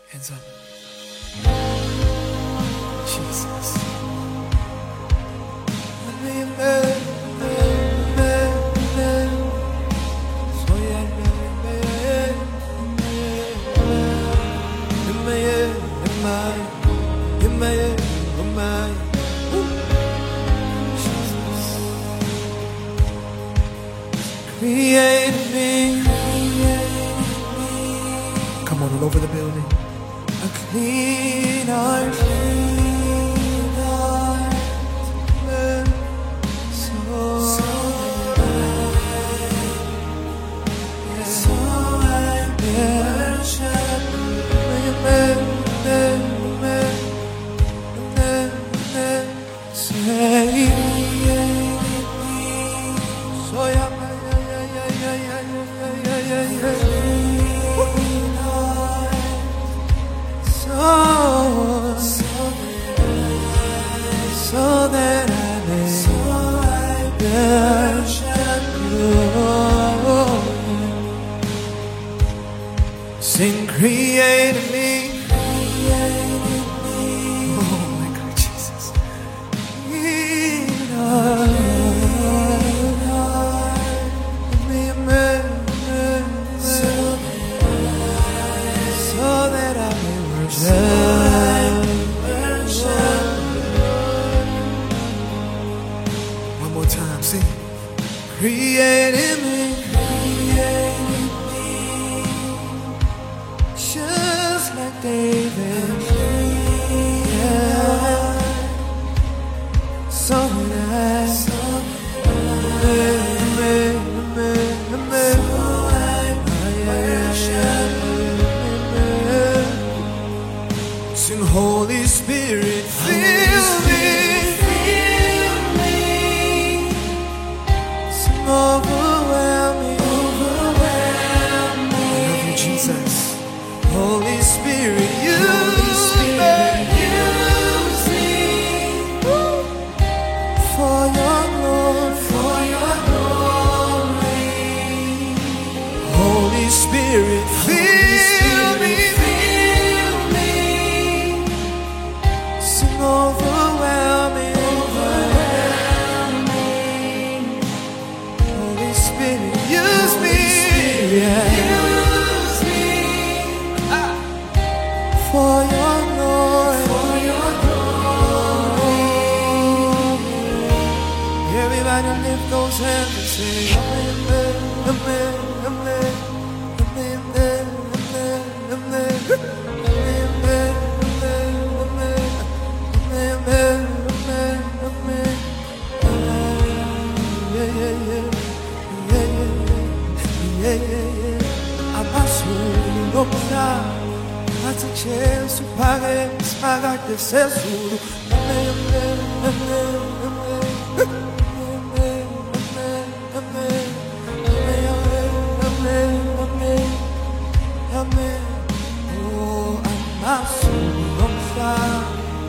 Hands up. Jesus. Create me. Come on, all over the building. A clean heart. So that I may worship you. Sing, create in me. Oh my God, Jesus. So that I may worship. Time, sing. Create in me, just like David. Yeah. So that sing, Holy Spirit, fill me. Overwhelm me. I love you, Jesus. Holy Spirit, use me for your glory. Holy Spirit, fill me. Sing, overwhelm me. Use me, yeah. Use me for your glory. Everybody lift those hands and say, Amen, Amen, Amen, Amen, Amen, Amen, Amen, Amen, Amen. Acesso para esmagar descer tudo. Oh, amasso não está.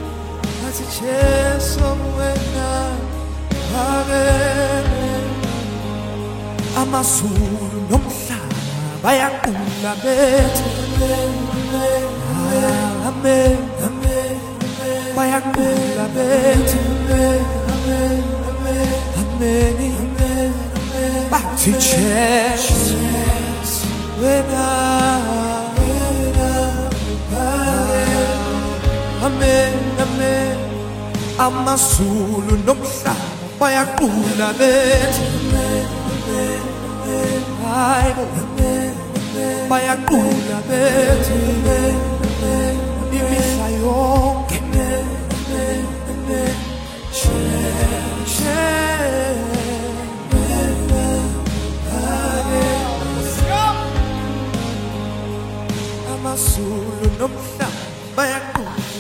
Acesso buena para amasso não está. Vai a cura Amen, amen, vai a cura amen, amen, bate chest, amen, amen, amassulu não está, vai a cura amen, vai a cura amen. Amasulu no vai a